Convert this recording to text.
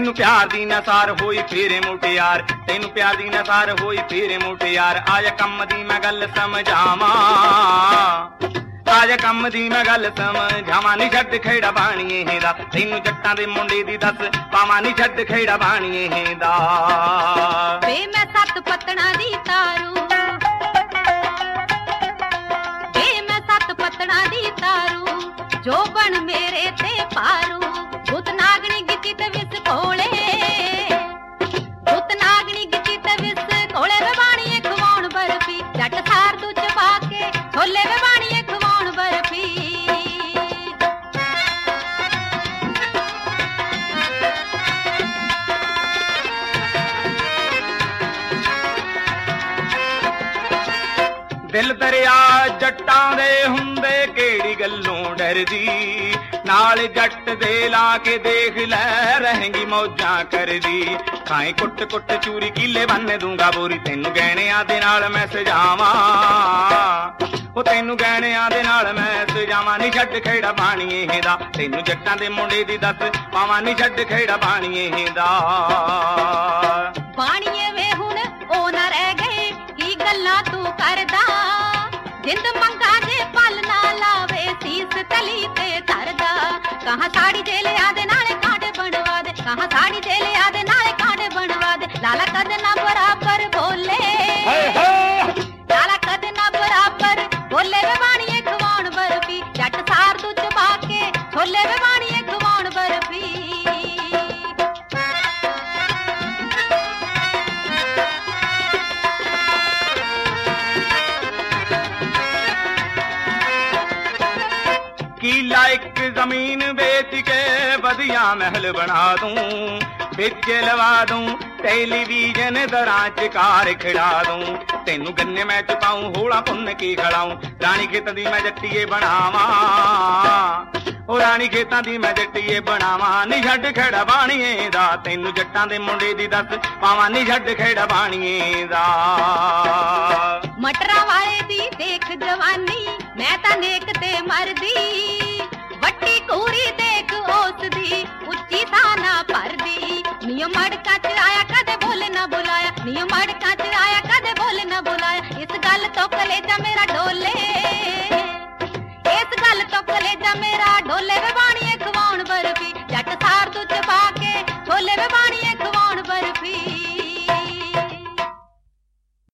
ਤੈਨੂੰ ਪਿਆਰ ਦੀ ਨਸਾਰ ਹੋਈ ਫੇਰੇ ਮੁਟਿਆਰ, ਤੈਨੂੰ ਪਿਆਰ ਦੀ ਨਸਾਰ ਹੋਈ ਫੇਰੇ ਮੁਟਿਆਰ। ਆਜਾ ਕੰਮ ਦੀ ਮੈਂ ਗੱਲ ਸਮਝਾਵਾਂ, ਆਜਾ ਕੰਮ ਦੀ ਮੈਂ ਗੱਲ ਸਮਝਾਵਾਂ। ਨੀ ਛੱਡ ਖੇੜਾ ਬਾਣੀਏ ਦਾ, ਤੈਨੂੰ ਜੱਟਾਂ ਦੇ ਮੁੰਡੇ ਦੀ ਦੱਸ ਪਾਵਾਂ। ਨੀ ਛੱਡ ਖੇੜਾ ਬਾਣੀਏ ਦਾ। ਵੇ ਮੈਂ ਸੱਤ ਪਤਣਾ ਦੀ ਤਾਰੂ, ਵੇ ਮੈਂ ਸੱਤ ਪਤਣਾ ਦੀ ਤਾਰੂ, ਜੋ ਬਣ ਮੇਰੇ ਤੇ ਪਾਰੂ। ਗੁੱਤ ਨਾਗਣੀ ਗਿੱਚੀ ਤੇ ਵਿਸ ਕੋਲੇ, ਗੁੱਤ ਨਾਗਣੀ ਗਿੱਚੀ ਤੇ ਵਿਸ ਕੋਲੇ। ਵੇ ਬਾਣੀਏ ਖਵਾਉਣ ਬਰਫੀ, ਜੱਟ ਸਾਰ ਤੂੰ ਚਬਾ ਕੇ ਛੋਲੇ। ਵੇ ਬਾਣੀਏ ਖਵਾਉਣ ਬਰਫੀ। ਦਿਲ ਦਰਿਆ ਜੱਟਾਂ ਦੇ ਹੁੰਦੇ, ਕਿਹੜੀ ਗੱਲੋਂ ਡਰਦੀ। ਨਾਲ ਜੱਟ ਦੇ ਲਾ ਕੇ ਦੇਖ ਲੈ, ਰਹੇਂਗੀ ਮੌਜਾਂ ਕਰਦੀ। ਖਾਏ ਕੁੱਟ ਕੁੱਟ ਚੂਰੀ ਕੀਲੇ ਬੰਨ ਦੂੰਗਾ ਬੋਰੀ, ਤੈਨੂੰ ਗਹਿਣਿਆਂ ਦੇ ਨਾਲ ਮੈਂ ਸਜਾਵਾਂ। ਉਹ ਤੈਨੂੰ ਗਹਿਣਿਆਂ ਦੇ ਨਾਲ ਮੈਂ ਸਜਾਵਾਂ। ਨੀ ਛੱਡ ਖੇੜਾ ਬਾਣੀਏ ਦਾ, ਤੈਨੂੰ ਜੱਟਾਂ ਦੇ ਮੁੰਡੇ ਦੀ ਦੱਸ ਪਾਵਾਂ। ਨੀ ਛੱਡ ਖੇੜਾ ਬਾਣੀਏ ਦਾ। ਬਾਣੀਏ ਵੇ ਹੁਣ ਉਹ ਨਾ ਰਹਿ ਗਏ, ਕੀ ਗੱਲਾਂ ਤੂੰ ਕਰਦਾ। ਜਿੰਦ ਮੰਗਾ ਜੇ ਪਲ ਨਾ ਲਾਵੇ, ਸੀਸ ਤਲੀ ਤੇ ਧਰਦਾ। ਕਹਾਂ ਸਾੜੀ ਜੇ ਲਿਆ ਦੇ ਨਾਲੇ ਕਾਂਟੇ ਬਣਵਾ ਦੇ, ਕਹਾਂ ਸਾੜੀ ਜੇ ਲਿਆ ਦੇ ਨਾਲੇ ਕਾਂਟੇ ਬਣਵਾ ਦੇ। ਲਾਲਾ ਕਦ ਨਾ ਬਰਾਬਰ ਬੋਲੇ, ਲਾਲਾ ਕਦ ਨਾ ਬਰਾਬਰ ਬੋਲੇ। ਵੇ ਬਾਣੀਏ ਖਵਾਉਣ ਬਰਫੀ, ਜੱਟ ਸਾਰ ਤੂੰ ਚਬਾ ਕੇ ਛੋਲੇ। ਵੇ ਬਾਣੀਏ ਖਵਾਉਣ ਬਰਫੀ। ਕਿਲਾ ਇੱਕ ਜ਼ਮੀਨ ਵੇਚ ਕੇ ਵਧੀਆ ਮਹਿਲ ਬਣਾ ਦੂੰ। ਵਿੱਚ ਲਵਾ ਦੂੰ ਟੈਲੀਵਿਜ਼ਨ ਦਰਾਂ ਚ ਕਾਰ ਖਿੜਾ ਦੂੰ। ਤੈਨੂੰ ਗੰਨੇ ਮੈਂ ਚਪਾਉਂ ਹੋਲਾ ਪੁੰਨ ਕੀ ਖੜਾਉਂ। ਰਾਣੀ ਖੇਤਾਂ ਦੀ ਮੈਂ ਜੱਟੀਏ ਬਣਾਵਾਂ, ਉਹ ਰਾਣੀ ਖੇਤਾਂ ਦੀ ਮੈਂ ਜੱਟੀਏ ਬਣਾਵਾਂ। ਨੀ ਛੱਡ ਖੇੜਾ ਬਾਣੀਏ ਦਾ, ਤੈਨੂੰ ਜੱਟਾਂ ਦੇ ਮੁੰਡੇ ਦੀ ਦੱਸ ਪਾਵਾਂ। ਨੀ ਛੱਡ ਖੇੜਾ ਬਾਣੀਏ ਦਾ। ਮਟਰਾਂ ਵਾਲੇ ਦੀ ਦੇਖ ਜਵਾਨੀ, ਮੈਂ ਤਾਂ ਨੇਕ ਤੇ ਮਰਦੀ। ਵੱਟੀ ਕੂਰੀ ਦੇਖ ਉਸ ਦੀ, ਉੱਚੀ ਥਾਂ ਨਾ ਭਰਦੀ। ਨਿਯਮ ਮੜਕਾ ਚ ਆਇਆ ਕਦੇ ਬੋਲੇ ਨਾ ਬੁਲਾਇਆ, ਨਿਯਮ ਮੜਕਾ ਚ ਆਇਆ